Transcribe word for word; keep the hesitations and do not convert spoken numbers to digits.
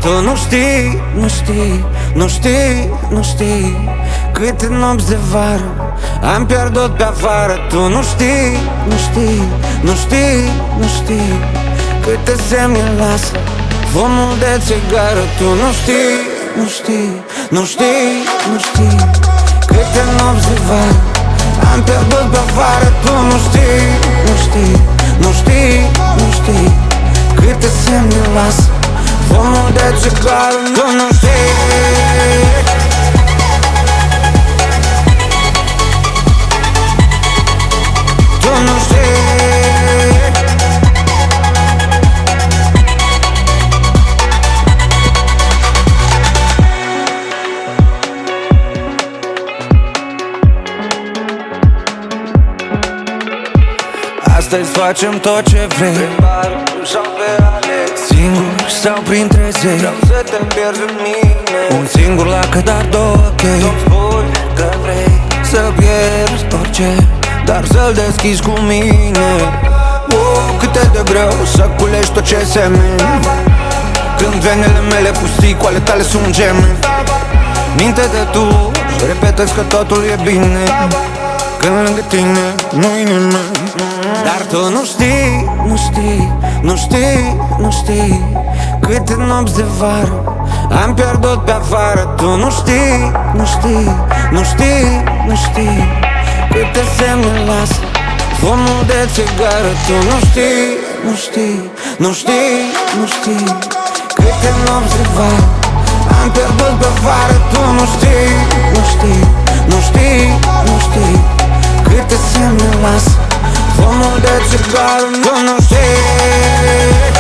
tu nu știi, nu știi, nu știi, nu știi câte nopți de vară am pierdut pe afară. Tu nu știi, nu știi, nu știi, nu știi câte semne lasă fumul de țigară. Tu nu știi, nu știi, nu știi, nu știi câte nopți de vară am pierdut pe afară. Tu nu știi, nu știi, nu știi, nu știi câte semne lasă fumul de țigară. Tu nu știi. Tu nu știi. Astăzi facem tot ce vrei, prin bar sau pe ale, singur sau printre zei. Vreau să te pierzi în mine, un singur lacă, dar două chei. Tu-mi spui că vrei să pierzi orice, dar să-l deschizi cu mine. Oh, cât e de greu să culegi tot ce semeni, când venele mele pustii, cu ale tale sunt gemeni. Minte de tu și repetezi că totul e bine, când lângă tine nu-i nimeni. Dar tu nu știi, nu știi, nu știi, nu știi câte nopți de vară am pierdut pe afară. Tu nu știi, nu știi, nu știi, nu știi câte semne lasă fumul de țigară. Tu nu știi, nu știi, nu știi, nu știi câte nopți de vară am pierdut pe afară. Tu nu știi, nu știi, nu știi, nu știi câte semne lasă fumul de țigară. Tu nu știi.